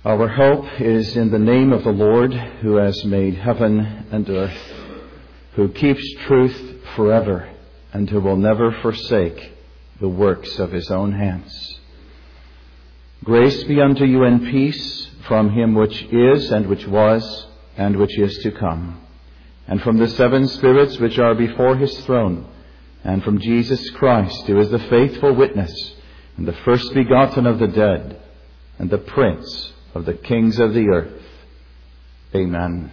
Our hope is in the name of the Lord, who has made heaven and earth, who keeps truth forever, and who will never forsake the works of his own hands. Grace be unto you and peace from him which is, and which was, and which is to come, and from the seven spirits which are before his throne, and from Jesus Christ, who is the faithful witness, and the first begotten of the dead, and the Prince of the kings of the earth. Amen.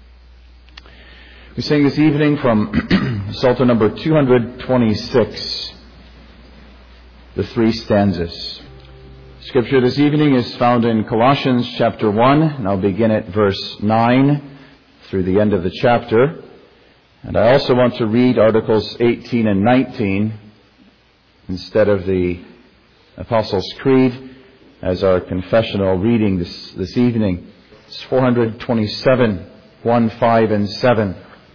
We sing this evening from Psalter number 226, the three stanzas. Scripture this evening is found in Colossians chapter 1, and I'll begin at verse 9 through the end of the chapter. And I also want to read Articles 18 and 19 instead of the Apostles' Creed as our confessional reading this evening. It's 427, 1, 5, and 7.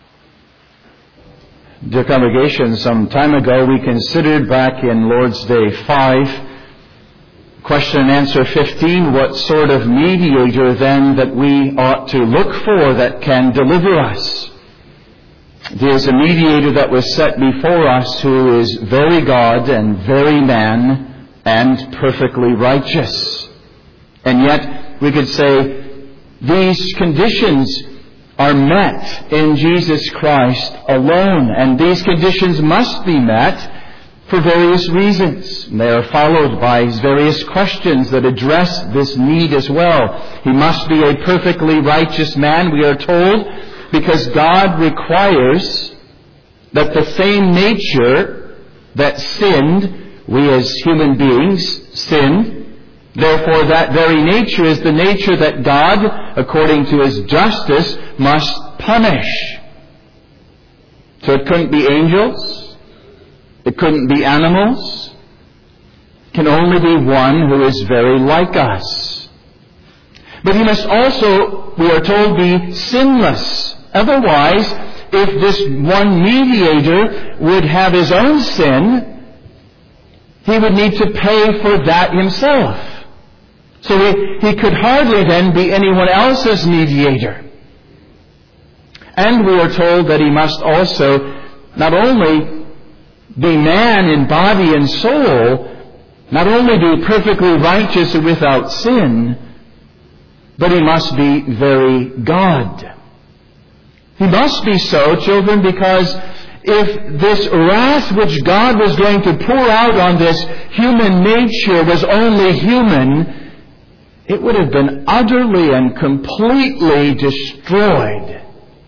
Dear congregation, some time ago we considered back in Lord's Day 5, question and answer 15, what sort of mediator then that we ought to look for that can deliver us. There is a mediator that was set before us who is very God and very man, and perfectly righteous. And yet, we could say, these conditions are met in Jesus Christ alone. And these conditions must be met for various reasons. And they are followed by various questions that address this need as well. He must be a perfectly righteous man, we are told, because God requires that the same nature that sinned, we as human beings sinned. Therefore, that very nature is the nature that God, according to his justice, must punish. So it couldn't be angels. It couldn't be animals. It can only be one who is very like us. But he must also, we are told, be sinless. Otherwise, if this one mediator would have his own sin, he would need to pay for that himself. So he could hardly then be anyone else's mediator. And we are told that he must also not only be man in body and soul, not only be perfectly righteous and without sin, but he must be very God. He must be so, children, because if this wrath which God was going to pour out on this human nature was only human, it would have been utterly and completely destroyed.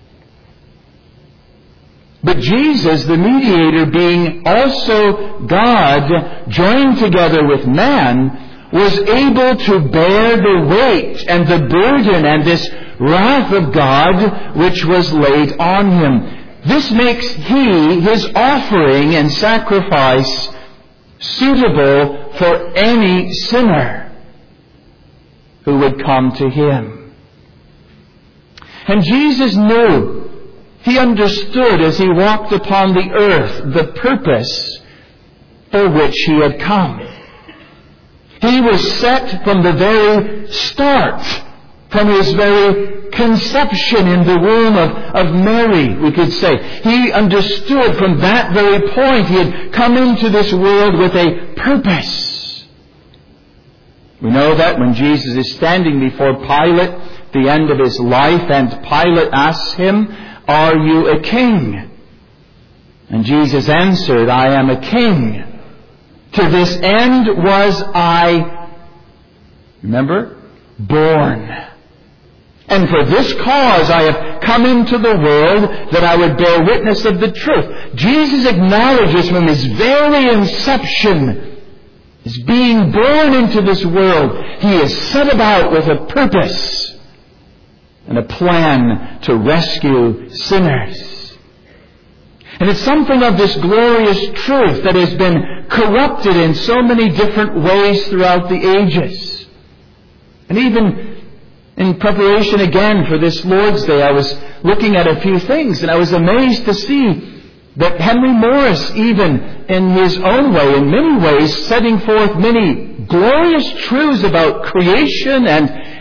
But Jesus, the mediator, being also God, joined together with man, was able to bear the weight and the burden and this wrath of God which was laid on him. This makes his offering and sacrifice suitable for any sinner who would come to him. And Jesus knew, he understood as he walked upon the earth the purpose for which he had come. He was set from the very start, from his very conception in the womb of Mary, we could say. He understood from that very point he had come into this world with a purpose. We know that when Jesus is standing before Pilate at the end of his life, and Pilate asks him, "Are you a king?" And Jesus answered, "I am a king. To this end was I," remember, "born. And for this cause I have come into the world, that I would bear witness of the truth." Jesus acknowledges from his very inception, as being born into this world, he is set about with a purpose and a plan to rescue sinners. And it's something of this glorious truth that has been corrupted in so many different ways throughout the ages. And even in preparation again for this Lord's Day, I was looking at a few things, and I was amazed to see that Henry Morris, even in his own way, in many ways, setting forth many glorious truths about creation and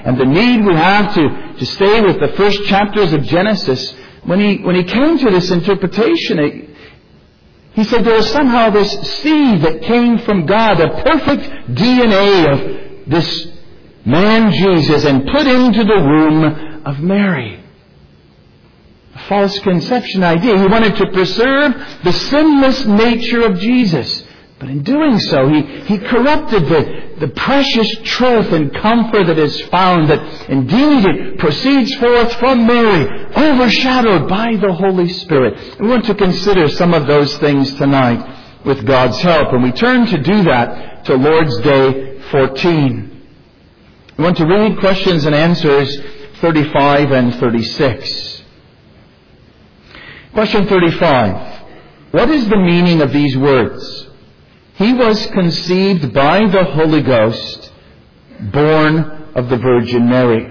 and the need we have to stay with the first chapters of Genesis, when he came to this interpretation, he said there was somehow this seed that came from God, a perfect DNA of this man Jesus, and put into the womb of Mary. A false conception idea. He wanted to preserve the sinless nature of Jesus. But in doing so, he corrupted the precious truth and comfort that is found, that indeed it proceeds forth from Mary, overshadowed by the Holy Spirit. We want to consider some of those things tonight with God's help. And we turn to do that to Lord's Day 14. We want to read questions and answers 35 and 36. Question 35. What is the meaning of these words? He was conceived by the Holy Ghost, born of the Virgin Mary.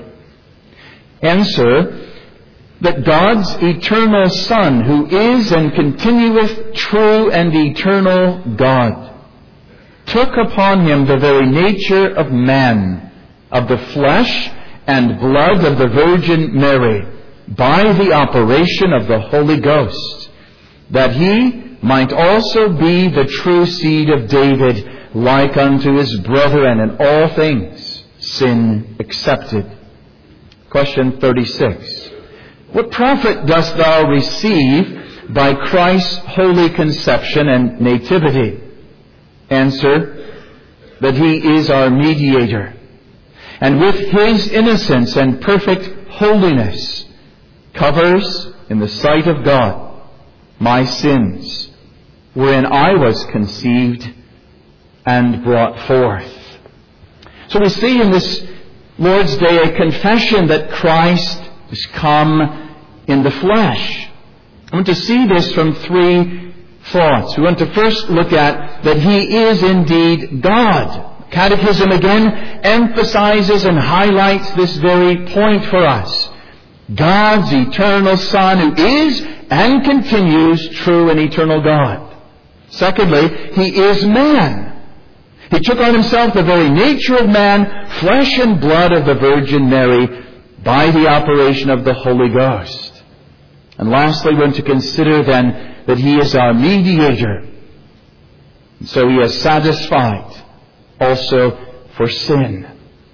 Answer, that God's eternal Son, who is and continueth true and eternal God, took upon him the very nature of man, of the flesh and blood of the Virgin Mary, by the operation of the Holy Ghost, that he might also be the true seed of David, like unto his brethren, in all things sin accepted. Question 36. What profit dost thou receive by Christ's holy conception and nativity? Answer, that he is our mediator, and with his innocence and perfect holiness covers in the sight of God my sins, wherein I was conceived and brought forth. So we see in this Lord's Day a confession that Christ has come in the flesh. I want to see this from three thoughts. We want to first look at that he is indeed God. Catechism again emphasizes and highlights this very point for us. God's eternal Son, who is and continues true and eternal God. Secondly, he is man. He took on himself the very nature of man, flesh and blood of the Virgin Mary, by the operation of the Holy Ghost. And lastly, we're going to consider then that he is our mediator. And so he has satisfied also for sin.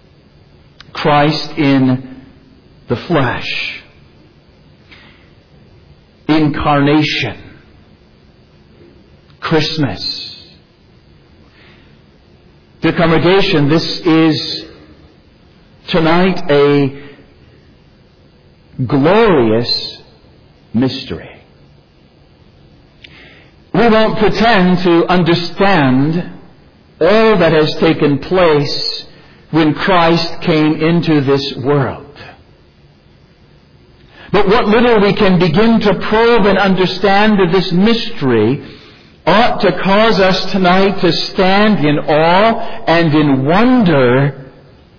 Christ in the flesh. Incarnation. Christmas. Dear congregation, this is tonight a glorious mystery. We won't pretend to understand all that has taken place when Christ came into this world. But what little we can begin to probe and understand of this mystery ought to cause us tonight to stand in awe and in wonder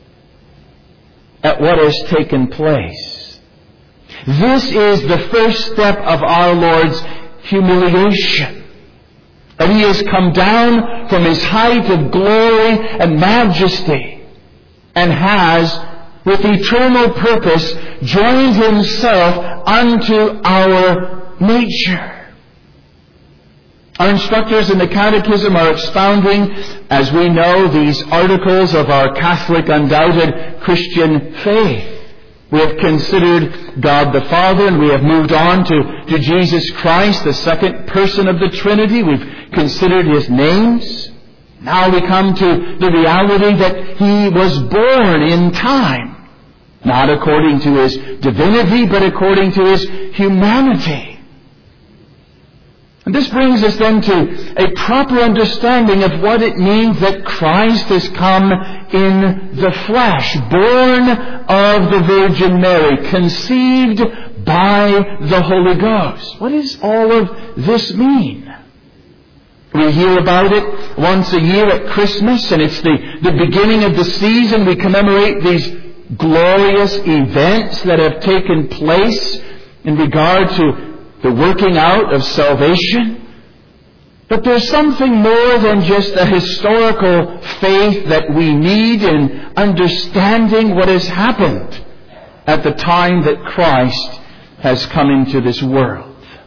at what has taken place. This is the first step of our Lord's humiliation. That he has come down from his height of glory and majesty and has, with eternal purpose, joined himself unto our nature. Our instructors in the Catechism are expounding, as we know, these articles of our Catholic, undoubted Christian faith. We have considered God the Father, and we have moved on to Jesus Christ, the second person of the Trinity. We've considered his names. Now we come to the reality that he was born in time, not according to his divinity, but according to his humanity. And this brings us then to a proper understanding of what it means that Christ has come in the flesh, born of the Virgin Mary, conceived by the Holy Ghost. What does all of this mean? We hear about it once a year at Christmas, and it's the beginning of the season. We commemorate these glorious events that have taken place in regard to the working out of salvation. But there's something more than just a historical faith that we need in understanding what has happened at the time that Christ has come into this world.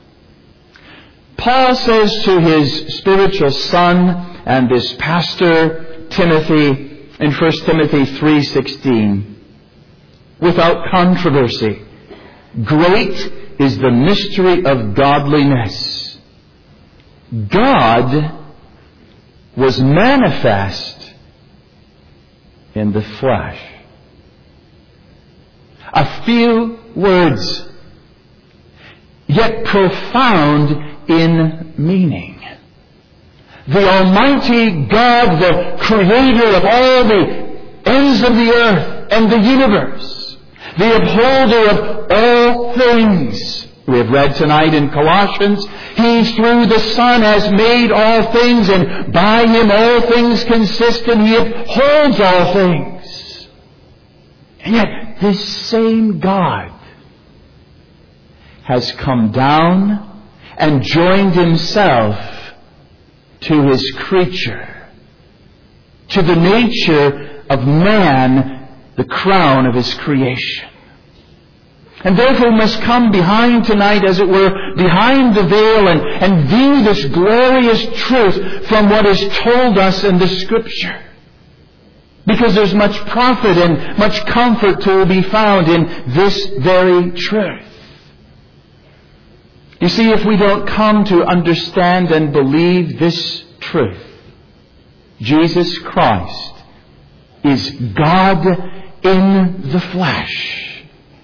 Paul says to his spiritual son and this pastor, Timothy, in 1 Timothy 3:16, without controversy, great is the mystery of godliness. God was manifest in the flesh. A few words, yet profound in meaning. The Almighty God, the Creator of all the ends of the earth and the universe, the upholder of all things. We have read tonight in Colossians, He through the Son has made all things, and by Him all things consist, and He upholds all things. And yet this same God has come down and joined Himself to His creature, to the nature of man, the crown of His creation. And therefore must come behind tonight, as it were, behind the veil and view this glorious truth from what is told us in the Scripture. Because there's much profit and much comfort to be found in this very truth. You see, if we don't come to understand and believe this truth, Jesus Christ is God in the flesh.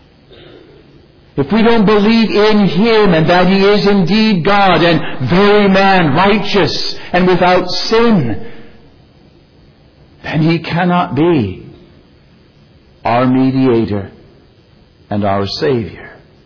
If we don't believe in Him and that He is indeed God and very man, righteous and without sin, then He cannot be our mediator and our Savior.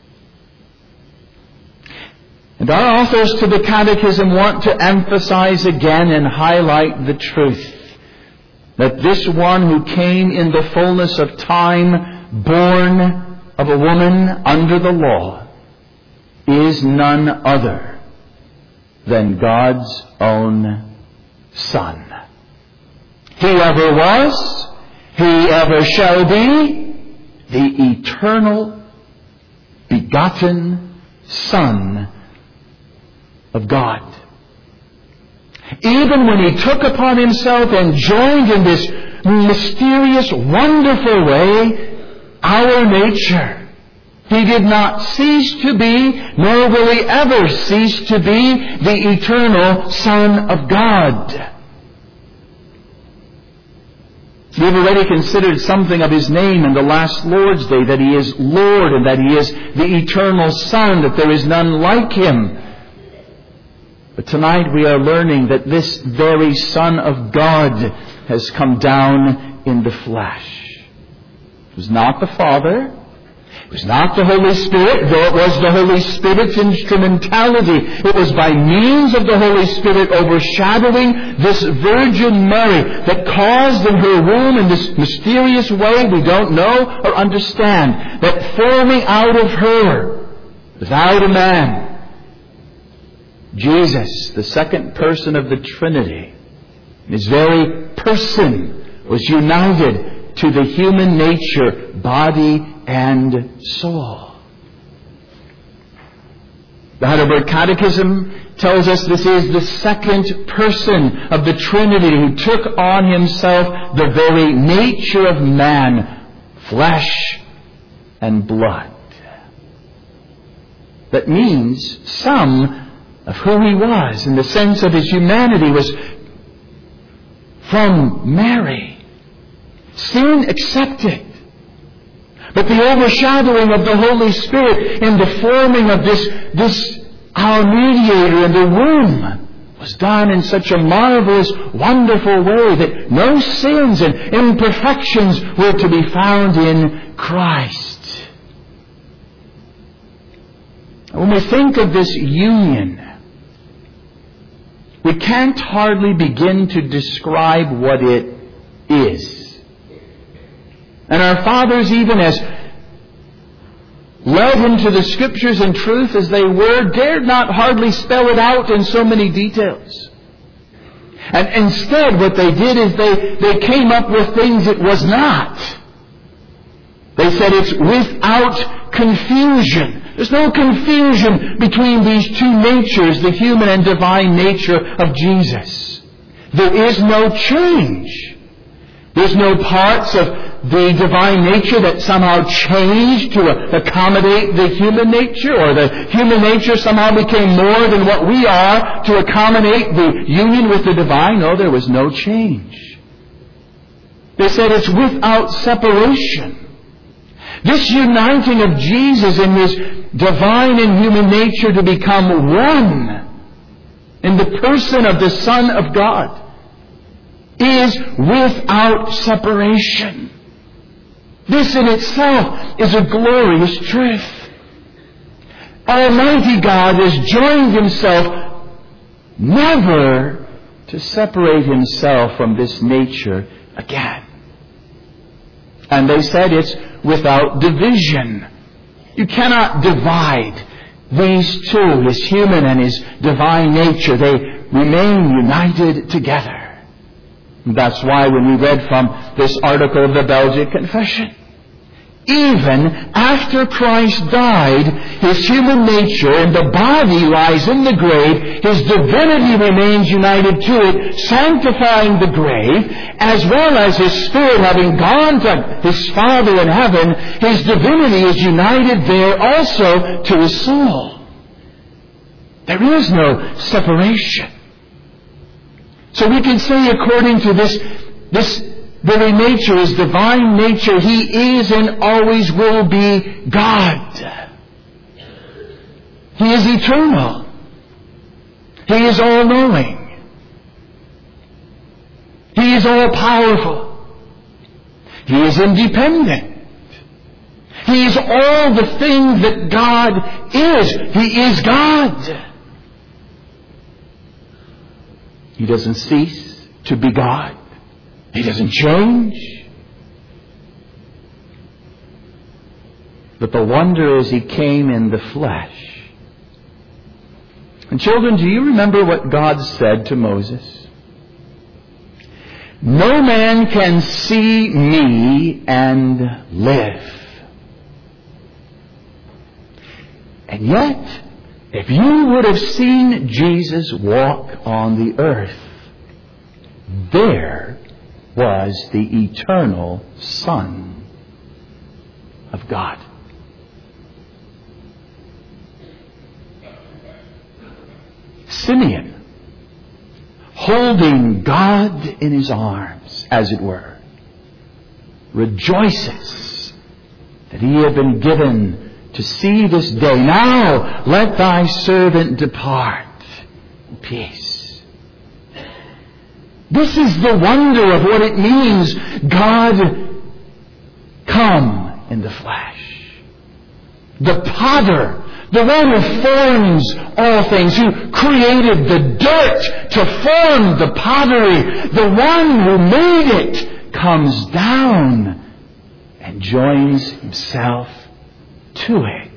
And our authors to the Catechism want to emphasize again and highlight the truth that this one who came in the fullness of time, born of a woman under the law, is none other than God's own Son. He ever was, He ever shall be, the eternal, begotten Son of God. Even when He took upon Himself and joined in this mysterious, wonderful way our nature, He did not cease to be, nor will He ever cease to be, the eternal Son of God. We have already considered something of His name in the last Lord's Day, that He is Lord and that He is the eternal Son, that there is none like Him. But tonight we are learning that this very Son of God has come down in the flesh. It was not the Father. It was not the Holy Spirit, though it was the Holy Spirit's instrumentality. It was by means of the Holy Spirit overshadowing this Virgin Mary that caused in her womb, in this mysterious way we don't know or understand, that forming out of her, without a man, Jesus, the second person of the Trinity, His very person was united to the human nature, body and soul. The Heidelberg Catechism tells us this is the second person of the Trinity who took on Himself the very nature of man, flesh and blood. That means some of who He was, in the sense of His humanity, was from Mary, sin accepted. But the overshadowing of the Holy Spirit in the forming of this our mediator in the womb was done in such a marvelous, wonderful way that no sins and imperfections were to be found in Christ. When we think of this union, we can't hardly begin to describe what it is. And our fathers, even as led into the Scriptures in truth as they were, dared not hardly spell it out in so many details. And instead, what they did is they came up with things it was not. They said it's without confusion. There's no confusion between these two natures, the human and divine nature of Jesus. There is no change. There's no parts of the divine nature that somehow changed to accommodate the human nature, or the human nature somehow became more than what we are to accommodate the union with the divine. No, there was no change. They said it's without separation. This uniting of Jesus in His divine and human nature to become one in the person of the Son of God is without separation. This in itself is a glorious truth. Almighty God has joined Himself never to separate Himself from this nature again. And they said it's without division. You cannot divide these two, His human and His divine nature. They remain united together. That's why when we read from this article of the Belgic Confession, even after Christ died, His human nature and the body lies in the grave, His divinity remains united to it, sanctifying the grave, as well as His Spirit having gone to His Father in heaven, His divinity is united there also to His soul. There is no separation. So we can say, according to this very nature, His divine nature, He is and always will be God. He is eternal. He is all-knowing. He is all-powerful. He is independent. He is all the things that God is. He is God. He doesn't cease to be God. He doesn't change. But the wonder is He came in the flesh. And children, do you remember what God said to Moses? No man can see me and live. And yet, if you would have seen Jesus walk on the earth, there was the eternal Son of God. Simeon, holding God in his arms, as it were, rejoices that he had been given to see this day. Now let thy servant depart in peace. This is the wonder of what it means, God come in the flesh. The potter, the one who forms all things, who created the dirt to form the pottery, the one who made it, comes down and joins Himself to it.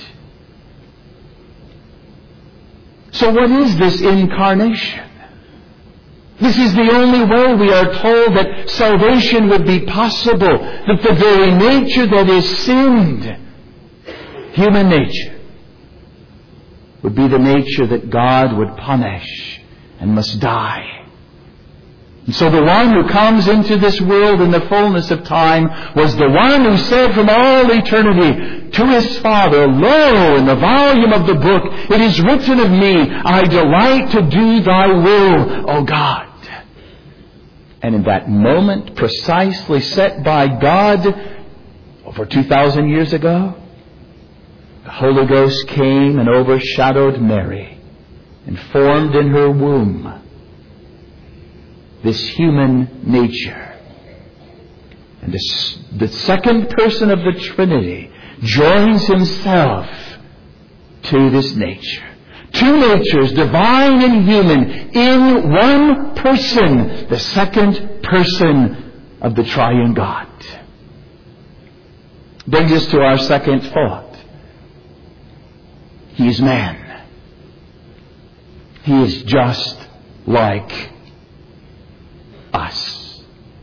So what is this incarnation? This is the only way we are told that salvation would be possible, that the very nature that is sinned, human nature, would be the nature that God would punish and must die. And so the one who comes into this world in the fullness of time was the one who said from all eternity to His Father, Lo, in the volume of the book, it is written of me, I delight to do Thy will, O God. And in that moment precisely set by God over 2,000 years ago, the Holy Ghost came and overshadowed Mary and formed in her womb this human nature. And the second person of the Trinity joins Himself to this nature. Two natures, divine and human, in one person, the second person of the triune God. Brings us to our second thought. He is man. He is just like us.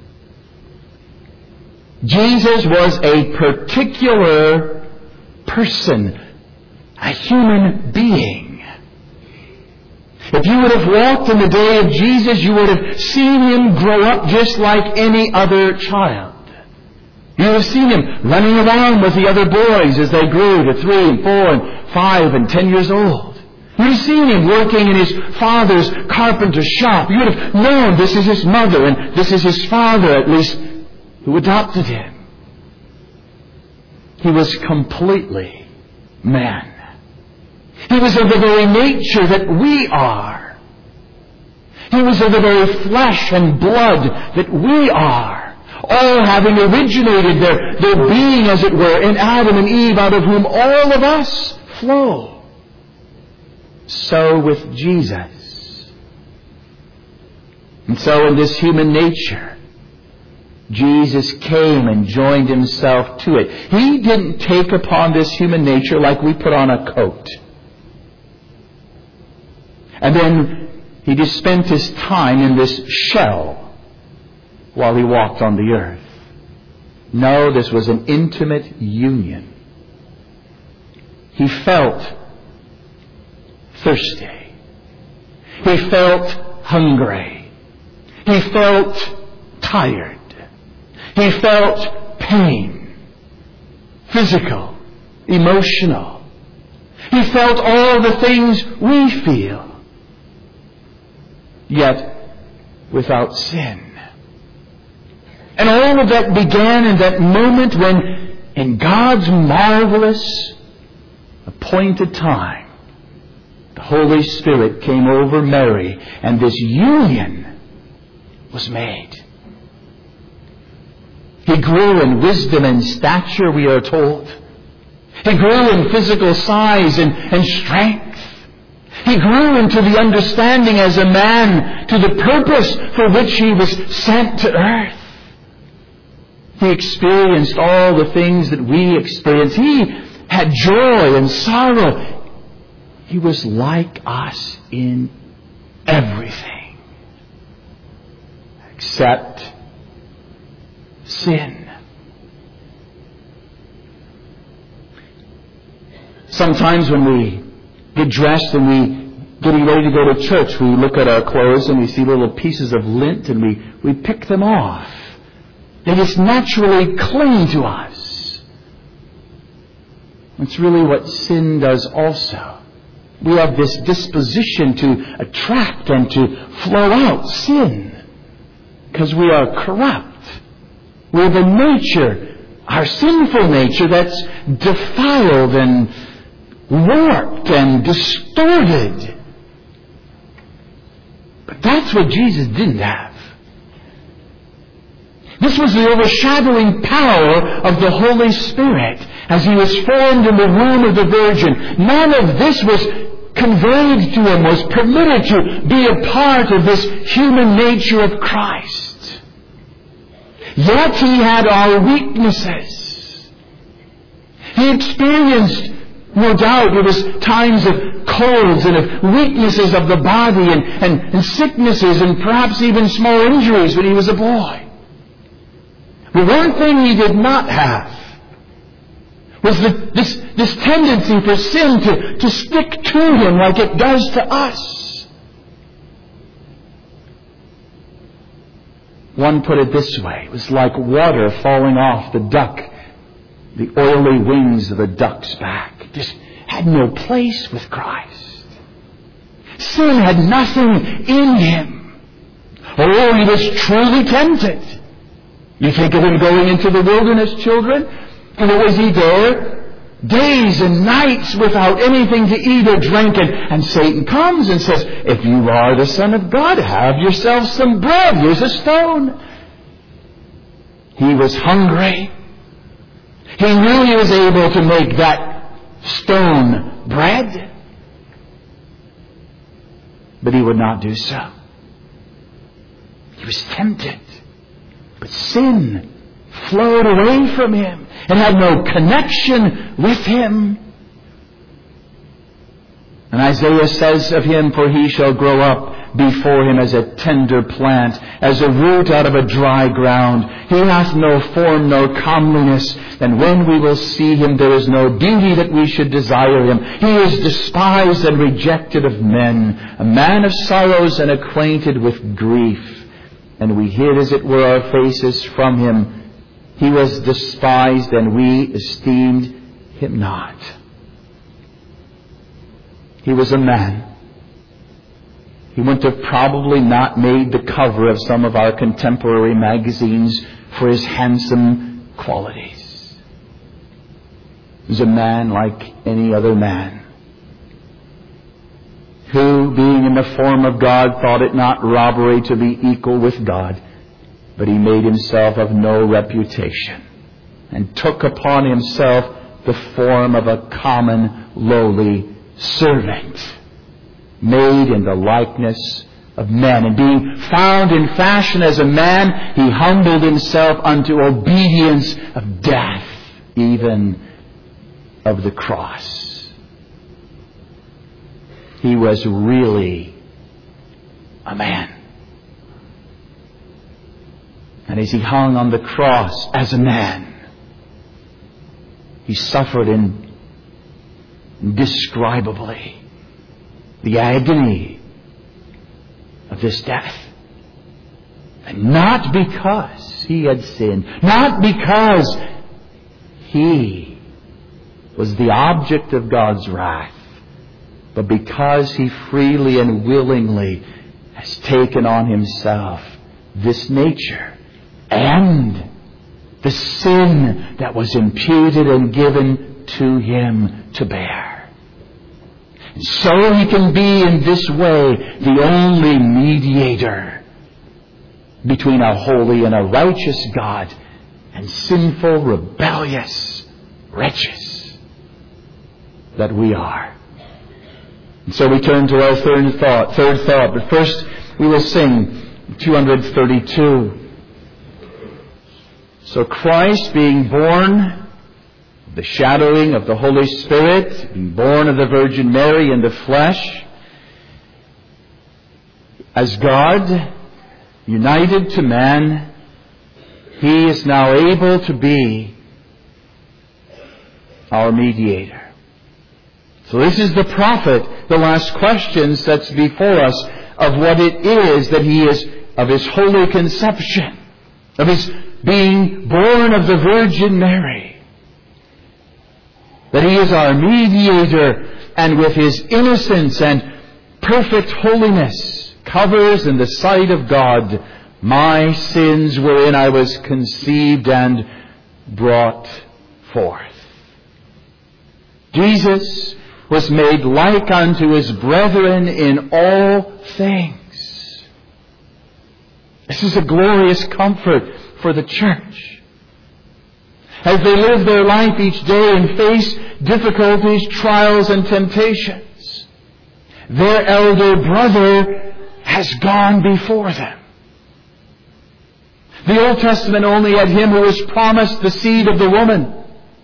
Jesus was a particular person, a human being. If you would have walked in the day of Jesus, you would have seen Him grow up just like any other child. You would have seen Him running around with the other boys as they grew to 3 and 4 and 5 and 10 years old. You would have seen Him working in His father's carpenter's shop. You would have known this is His mother and this is His father, at least, who adopted Him. He was completely man. He was of the very nature that we are. He was of the very flesh and blood that we are. All having originated their being, as it were, in Adam and Eve, out of whom all of us flow. So with Jesus. And so in this human nature, Jesus came and joined Himself to it. He didn't take upon this human nature like we put on a coat. And then He just spent His time in this shell while He walked on the earth. No, this was an intimate union. He felt thirsty. He felt hungry. He felt tired. He felt pain. Physical, emotional. He felt all the things we feel. Yet without sin. And all of that began in that moment when, in God's marvelous appointed time, the Holy Spirit came over Mary and this union was made. He grew in wisdom and stature, we are told. He grew in physical size and strength. He grew into the understanding as a man to the purpose for which He was sent to earth. He experienced all the things that we experience. He had joy and sorrow. He was like us in everything except sin. Sometimes when we get dressed and we getting ready to go to church, we look at our clothes and we see little pieces of lint and we pick them off. They just naturally cling to us. It's really what sin does also. We have this disposition to attract and to flow out sin because we are corrupt. We have a nature, our sinful nature, that's defiled and warped and distorted. But that's what Jesus didn't have. This was the overshadowing power of the Holy Spirit as He was formed in the womb of the Virgin. None of this was conveyed to Him, was permitted to be a part of this human nature of Christ. Yet He had our weaknesses. He experienced, no doubt, it was times of colds and of weaknesses of the body and sicknesses and perhaps even small injuries when He was a boy. But one thing He did not have was this tendency for sin to stick to Him like it does to us. One put it this way: it was like water falling off the duck, the oily wings of a duck's back. It just had no place with Christ. Sin had nothing in Him. Oh, He was truly tempted. You think of Him going into the wilderness, children? And what was He there? Days and nights without anything to eat or drink. And Satan comes and says, if you are the Son of God, have yourself some bread. Here's a stone. He was hungry. He knew He was able to make that stone bread. But He would not do so. He was tempted. But sin flowed away from Him and had no connection with Him. And Isaiah says of him, for he shall grow up before him as a tender plant, as a root out of a dry ground. He hath no form nor comeliness, and when we will see him, there is no beauty that we should desire him. He is despised and rejected of men, a man of sorrows and acquainted with grief. And we hid, as it were, our faces from him. He was despised, and we esteemed him not. He was a man. He wouldn't have probably not made the cover of some of our contemporary magazines for his handsome qualities. He was a man like any other man, who, being in the form of God, thought it not robbery to be equal with God, but he made himself of no reputation, and took upon himself the form of a common, lowly servant, made in the likeness of men. And being found in fashion as a man, he humbled himself unto obedience of death, even of the cross. He was really a man. And as he hung on the cross as a man, he suffered indescribably the agony of this death. And not because he had sinned, not because he was the object of God's wrath, but because he freely and willingly has taken on himself this nature and the sin that was imputed and given to him to bear. So he can be in this way the only mediator between a holy and a righteous God and sinful, rebellious wretches that we are. And so we turn to our third thought. But first we will sing 232. So Christ, being born, the shadowing of the Holy Spirit, being born of the Virgin Mary in the flesh, as God, united to man, he is now able to be our mediator. So this is the prophet, the last question sets before us of what it is that he is, of his holy conception, of his being born of the Virgin Mary. That he is our mediator, and with his innocence and perfect holiness covers in the sight of God my sins wherein I was conceived and brought forth. Jesus was made like unto his brethren in all things. This is a glorious comfort for the church. As they live their life each day and face difficulties, trials, and temptations, their elder brother has gone before them. The Old Testament only had him who was promised the seed of the woman.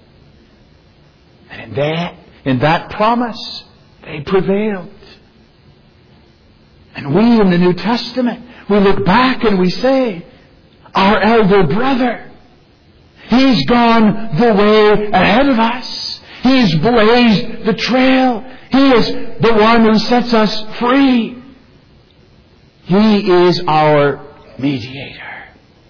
And in that promise, they prevailed. And we in the New Testament, we look back and we say, our elder brother, he's gone the way ahead of us. He's blazed the trail. He is the one who sets us free. He is our mediator.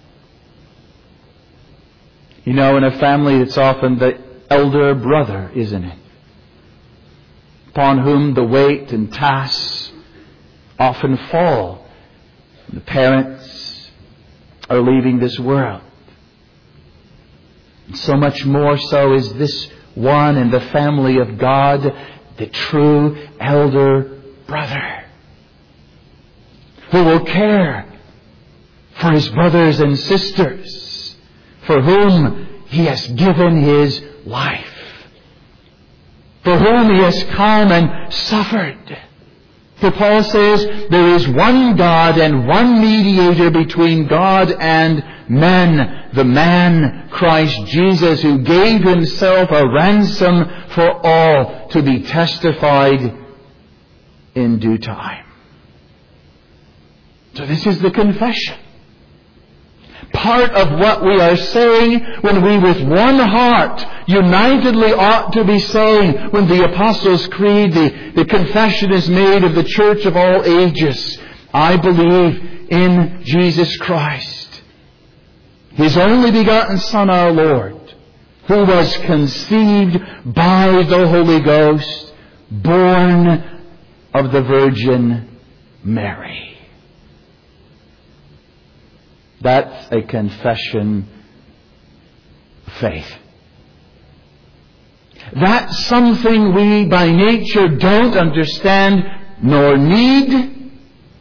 You know, in a family, it's often the elder brother, isn't it? Upon whom the weight and tasks often fall. The parents are leaving this world. So much more so is this one in the family of God, the true elder brother, who will care for his brothers and sisters, for whom he has given his life, for whom he has come and suffered. For Paul says, there is one God and one mediator between God and men, the man Christ Jesus, who gave himself a ransom for all, to be testified in due time. So this is the confession. Part of what we are saying when we with one heart unitedly ought to be saying when the Apostles' Creed, the confession is made of the church of all ages. I believe in Jesus Christ, His only begotten Son, our Lord, who was conceived by the Holy Ghost, born of the Virgin Mary. That's a confession of faith. That's something we by nature don't understand, nor need,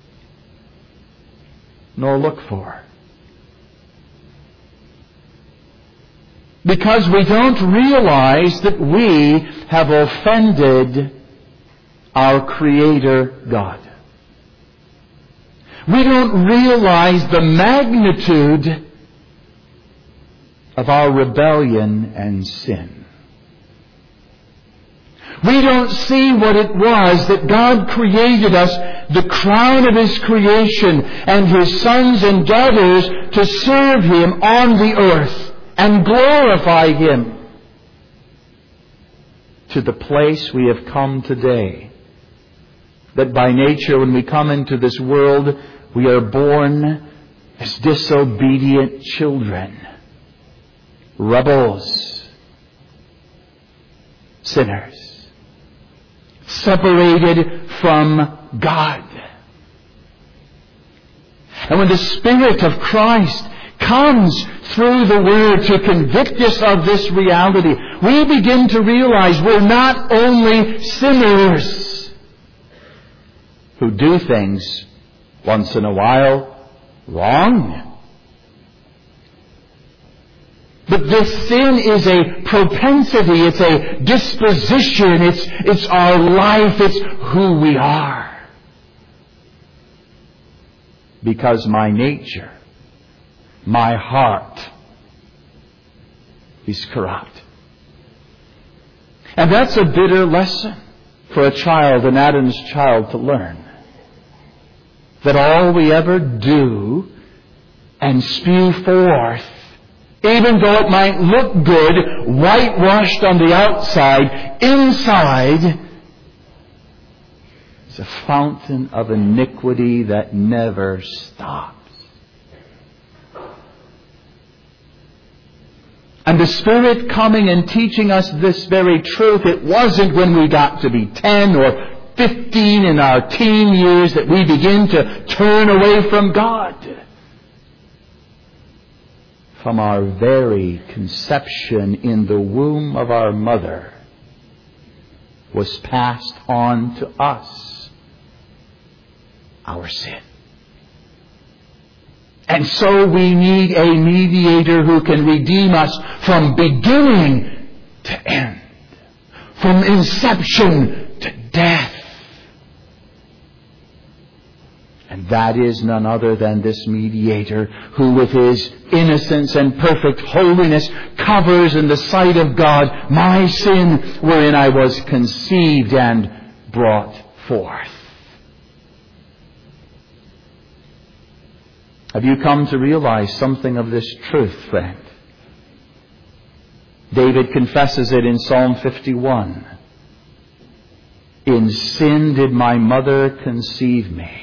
nor look for. Because we don't realize that we have offended our Creator God. We don't realize the magnitude of our rebellion and sin. We don't see what it was that God created us, the crown of His creation, and His sons and daughters to serve Him on the earth and glorify Him, to the place we have come today. That by nature, when we come into this world, we are born as disobedient children, rebels, sinners, separated from God. And when the Spirit of Christ comes through the Word to convict us of this reality, we begin to realize we're not only sinners who do things once in a while wrong, but this sin is a propensity, it's a disposition, it's our life, it's who we are. Because my nature, my heart is corrupt. And that's a bitter lesson for a child, an Adam's child, to learn. That all we ever do and spew forth, even though it might look good, whitewashed on the outside, inside is a fountain of iniquity that never stops. And the Spirit coming and teaching us this very truth, it wasn't when we got to be 10 or 15 in our teen years that we begin to turn away from God. From our very conception in the womb of our mother was passed on to us our sin. And so we need a mediator who can redeem us from beginning to end, from inception to death. And that is none other than this mediator who with His innocence and perfect holiness covers in the sight of God my sin wherein I was conceived and brought forth. Have you come to realize something of this truth, friend? David confesses it in Psalm 51. In sin did my mother conceive me.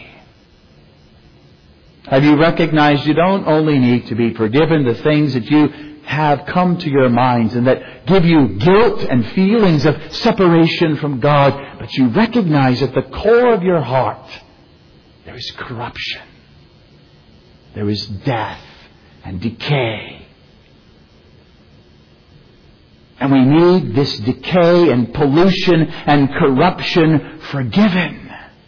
Have you recognized you don't only need to be forgiven the things that you have come to your minds and that give you guilt and feelings of separation from God, but you recognize at the core of your heart there is corruption. There is death and decay. And we need this decay and pollution and corruption forgiven.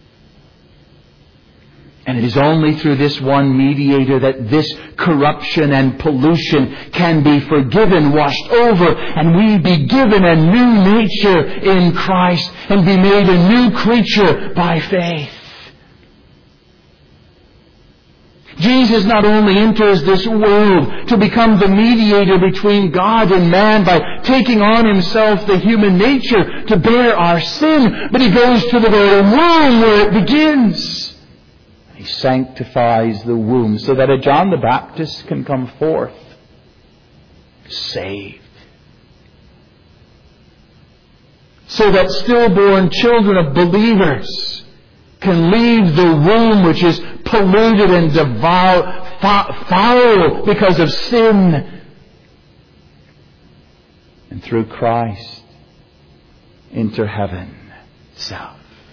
And it is only through this one mediator that this corruption and pollution can be forgiven, washed over, and we be given a new nature in Christ and be made a new creature by faith. Jesus not only enters this world to become the mediator between God and man by taking on himself the human nature to bear our sin, but he goes to the very womb where it begins. He sanctifies the womb so that a John the Baptist can come forth saved. So that stillborn children of believers can leave the womb which is polluted and foul because of sin, and through Christ enter heaven itself.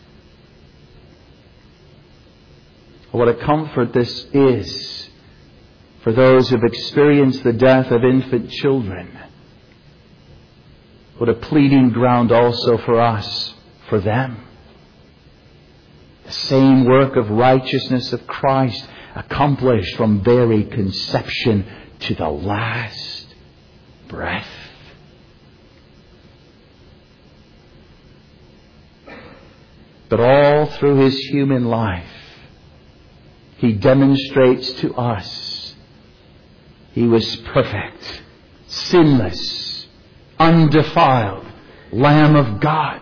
What a comfort this is for those who have experienced the death of infant children. What a pleading ground also for us, for them. The same work of righteousness of Christ accomplished from very conception to the last breath. But all through His human life, He demonstrates to us He was perfect, sinless, undefiled, Lamb of God.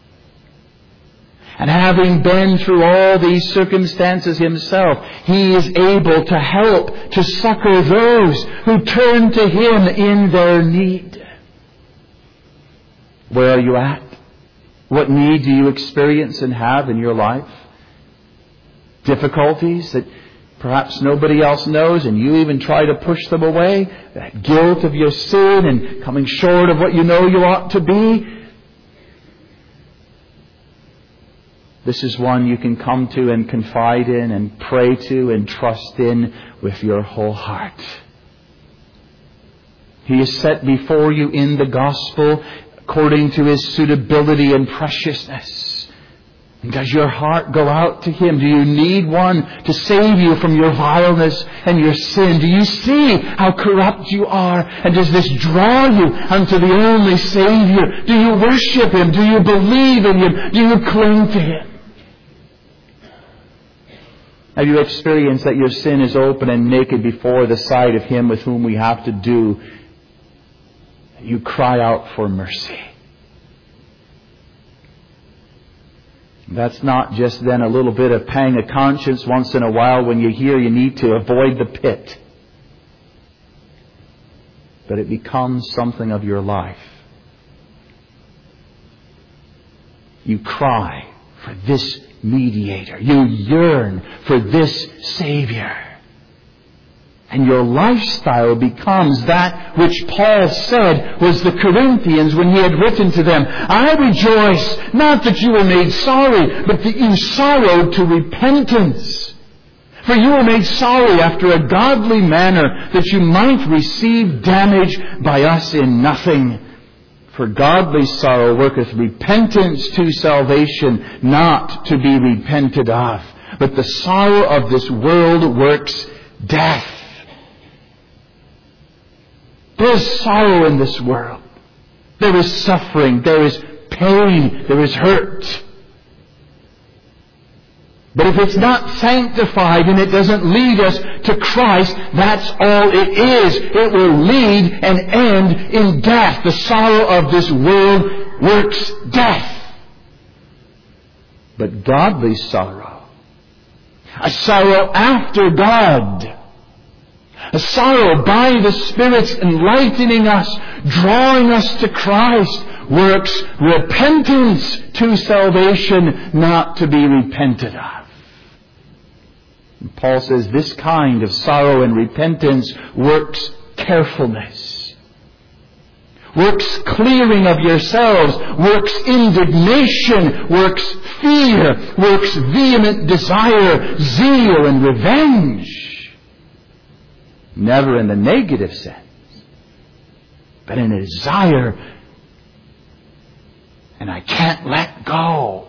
And having been through all these circumstances Himself, He is able to help, to succor those who turn to Him in their need. Where are you at? What need do you experience and have in your life? Difficulties that perhaps nobody else knows and you even try to push them away? That guilt of your sin and coming short of what you know you ought to be? This is one you can come to and confide in and pray to and trust in with your whole heart. He is set before you in the gospel according to His suitability and preciousness. And does your heart go out to Him? Do you need one to save you from your vileness and your sin? Do you see how corrupt you are? And does this draw you unto the only Savior? Do you worship Him? Do you believe in Him? Do you cling to Him? Have you experienced that your sin is open and naked before the sight of Him with whom we have to do? You cry out for mercy. That's not just then a little bit of pang of conscience once in a while when you hear you need to avoid the pit. But it becomes something of your life. You cry for this mediator. You yearn for this Savior. And your lifestyle becomes that which Paul said was the Corinthians when he had written to them, I rejoice not that you were made sorry, but that you sorrowed to repentance. For you were made sorry after a godly manner, that you might receive damage by us in nothing. For godly sorrow worketh repentance to salvation, not to be repented of. But the sorrow of this world works death. There is sorrow in this world. There is suffering. There is pain. There is hurt. But if it's not sanctified and it doesn't lead us to Christ, that's all it is. It will lead and end in death. The sorrow of this world works death. But godly sorrow, a sorrow after God, a sorrow by the Spirit's enlightening us, drawing us to Christ, works repentance to salvation, not to be repented of. And Paul says this kind of sorrow and repentance works carefulness, works clearing of yourselves, works indignation, works fear, works vehement desire, zeal and revenge. Never in the negative sense, but in a desire, and I can't let go.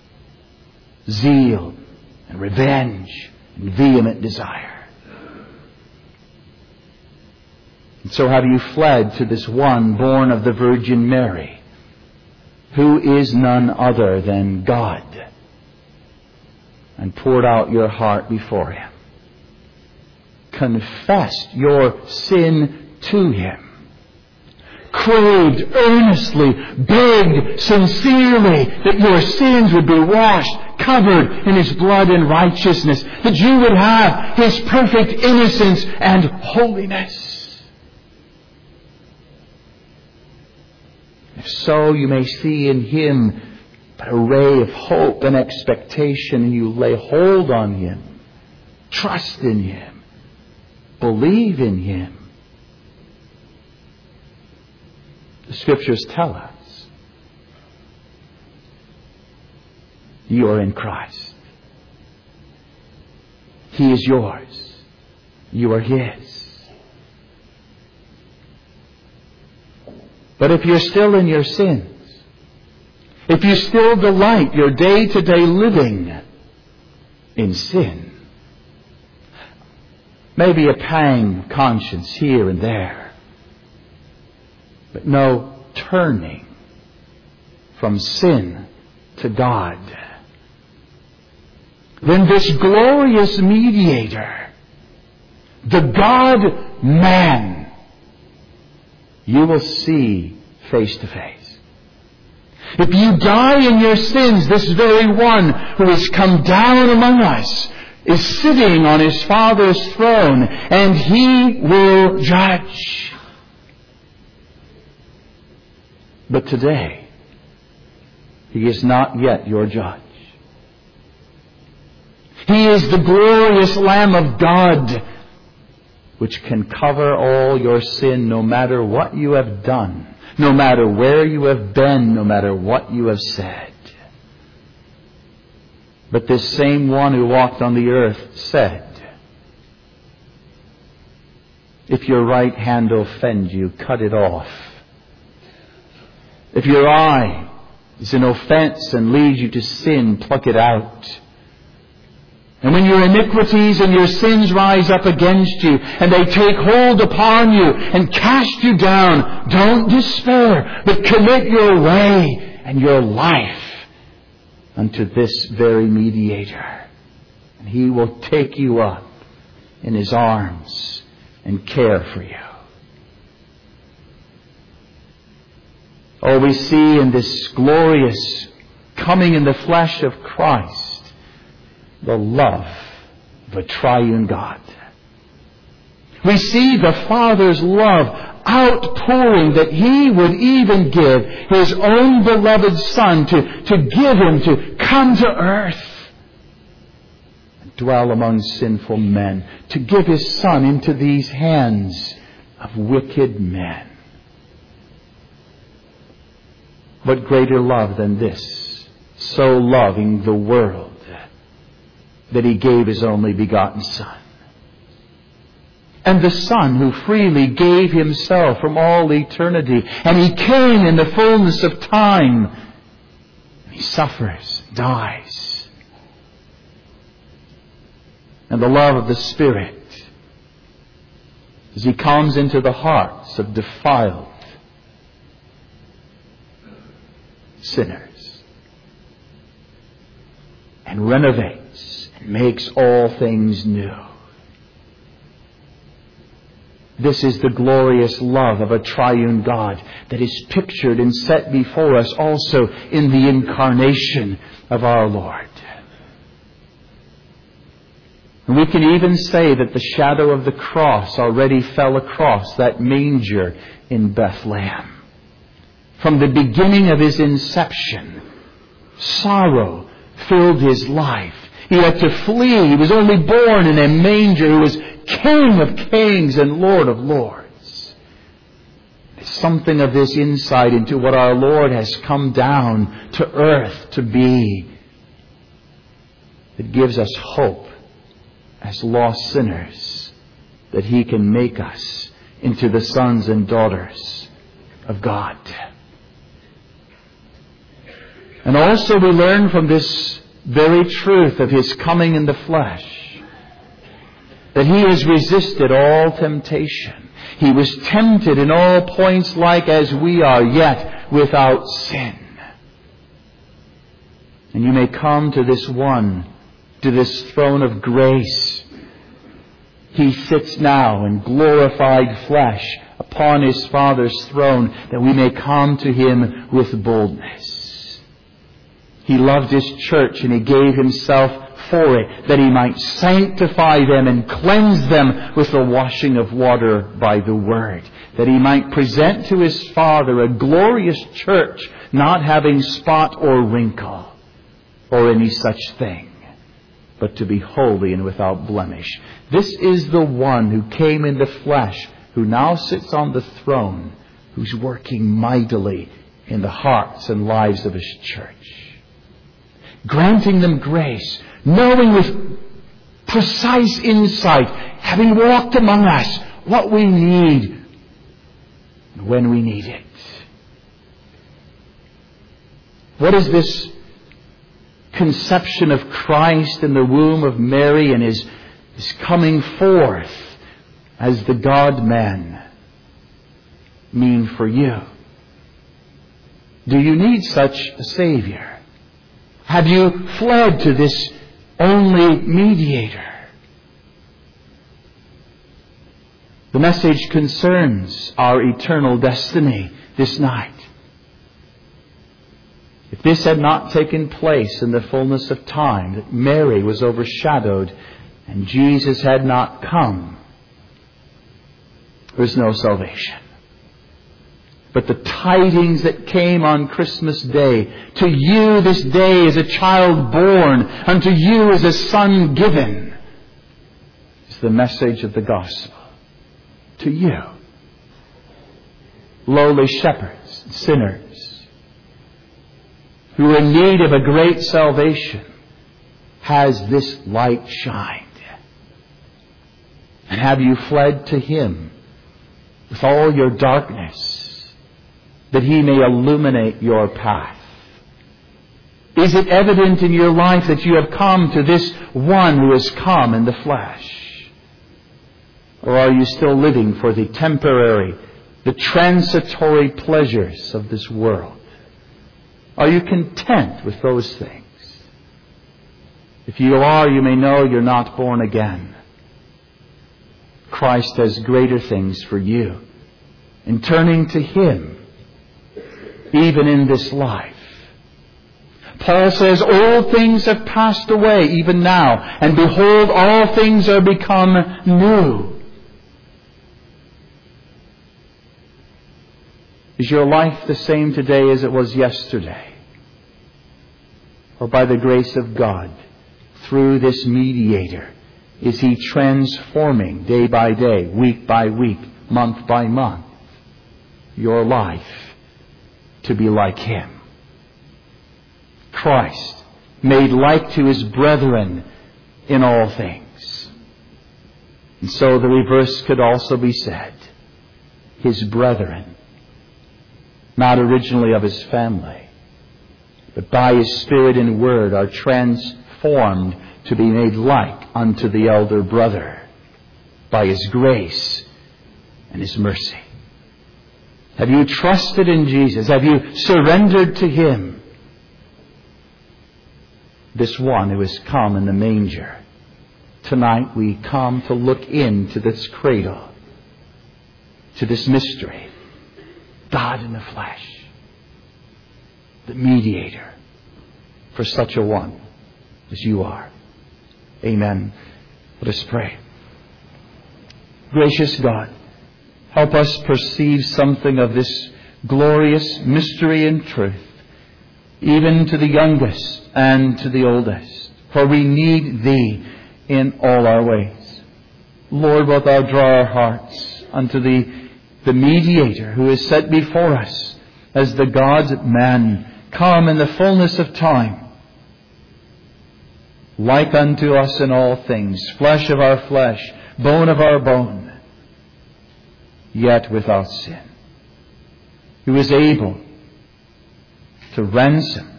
Zeal and revenge and vehement desire. And so have you fled to this one born of the Virgin Mary, who is none other than God, and poured out your heart before Him. confessed your sin to Him, craved earnestly, begged sincerely that your sins would be washed, covered in His blood and righteousness, that you would have His perfect innocence and holiness. If so, you may see in Him a ray of hope and expectation, and you lay hold on Him, trust in Him, believe in Him. The Scriptures tell us you are in Christ. He is yours. You are His. But if you're still in your sins, if you still delight your day-to-day living in sin, maybe a pang of conscience here and there, but no turning from sin to God, then this glorious mediator, the God-man, you will see face to face. If you die in your sins, this very one who has come down among us is sitting on His Father's throne, and He will judge. But today, He is not yet your judge. He is the glorious Lamb of God, which can cover all your sin, no matter what you have done, no matter where you have been, no matter what you have said. But this same one who walked on the earth said, if your right hand offend you, cut it off. If your eye is an offense and leads you to sin, pluck it out. And when your iniquities and your sins rise up against you, and they take hold upon you and cast you down, don't despair, but commit your way and your life unto this very mediator. And He will take you up in His arms and care for you. Oh, we see in this glorious coming in the flesh of Christ the love of a triune God. We see the Father's love outpouring, that He would even give His own beloved Son to give Him to come to earth and dwell among sinful men, to give His Son into these hands of wicked men. What greater love than this? So loving the world that He gave His only begotten Son. And the Son who freely gave Himself from all eternity, and He came in the fullness of time. He suffers, dies. And the love of the Spirit, as He comes into the hearts of defiled sinners and renovates and makes all things new. This is the glorious love of a triune God that is pictured and set before us also in the incarnation of our Lord. And we can even say that the shadow of the cross already fell across that manger in Bethlehem. From the beginning of His inception, sorrow filled His life. He had to flee. He was only born in a manger. He was King of kings and Lord of lords. There's something of this insight into what our Lord has come down to earth to be that gives us hope as lost sinners, that He can make us into the sons and daughters of God. And also we learn from this very truth of His coming in the flesh that He has resisted all temptation. He was tempted in all points like as we are, yet without sin. And you may come to this one, to this throne of grace, He sits now in glorified flesh upon His Father's throne, that we may come to Him with boldness. He loved His church, and He gave Himself for it, that He might sanctify them and cleanse them with the washing of water by the Word, that He might present to His Father a glorious church, not having spot or wrinkle or any such thing, but to be holy and without blemish. This is the one who came in the flesh, who now sits on the throne, who's working mightily in the hearts and lives of His church, granting them grace, knowing with precise insight, having walked among us, what we need when we need it. What is this conception of Christ in the womb of Mary and His coming forth as the God-man mean for you? Do you need such a Savior? Have you fled to this only mediator? The message concerns our eternal destiny this night. If this had not taken place in the fullness of time, that Mary was overshadowed and Jesus had not come, there's no salvation. But the tidings that came on Christmas Day, to you this day is a child born, unto you is a son given, is the message of the gospel. To you, lowly shepherds, sinners, who are in need of a great salvation, has this light shined. And have you fled to Him with all your darkness, that He may illuminate your path? Is it evident in your life that you have come to this one who has come in the flesh? Or are you still living for the temporary, the transitory pleasures of this world? Are you content with those things? If you are, you may know you're not born again. Christ has greater things for you. In turning to Him, even in this life. Paul says, "All things have passed away even now, and behold, all things are become new." Is your life the same today as it was yesterday? Or by the grace of God, through this mediator, is He transforming day by day, week by week, month by month, your life to be like Him? Christ, made like to His brethren in all things. And so the reverse could also be said. His brethren, not originally of His family, but by His Spirit and Word are transformed to be made like unto the elder brother by His grace and His mercy. Have you trusted in Jesus? Have you surrendered to Him? This one who has come in the manger. Tonight we come to look into this cradle, to this mystery. God in the flesh, the mediator for such a one as you are. Amen. Let us pray. Gracious God, help us perceive something of this glorious mystery and truth, even to the youngest and to the oldest, for we need Thee in all our ways. Lord, wilt Thou draw our hearts unto the mediator who is set before us as the God-man, come in the fullness of time, like unto us in all things, flesh of our flesh, bone of our bone, yet without sin, who is able to ransom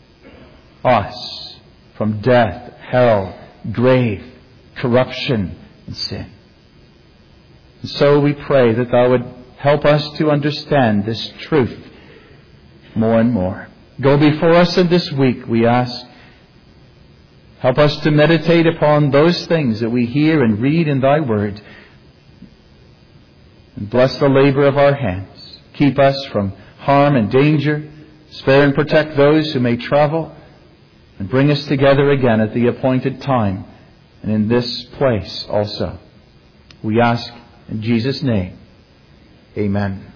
us from death, hell, grave, corruption, and sin. And so we pray that Thou would help us to understand this truth more and more. Go before us in this week, we ask, Help us to meditate upon those things that we hear and read in Thy Word. And bless the labor of our hands. Keep us from harm and danger. Spare and protect those who may travel. And bring us together again at the appointed time and in this place also. We ask in Jesus' name. Amen.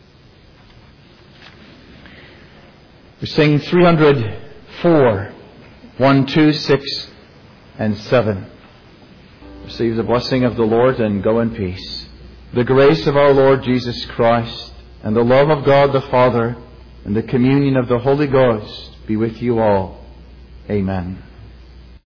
We sing 304, 1, 2, 6, and 7. Receive the blessing of the Lord and go in peace. The grace of our Lord Jesus Christ and the love of God the Father and the communion of the Holy Ghost be with you all. Amen.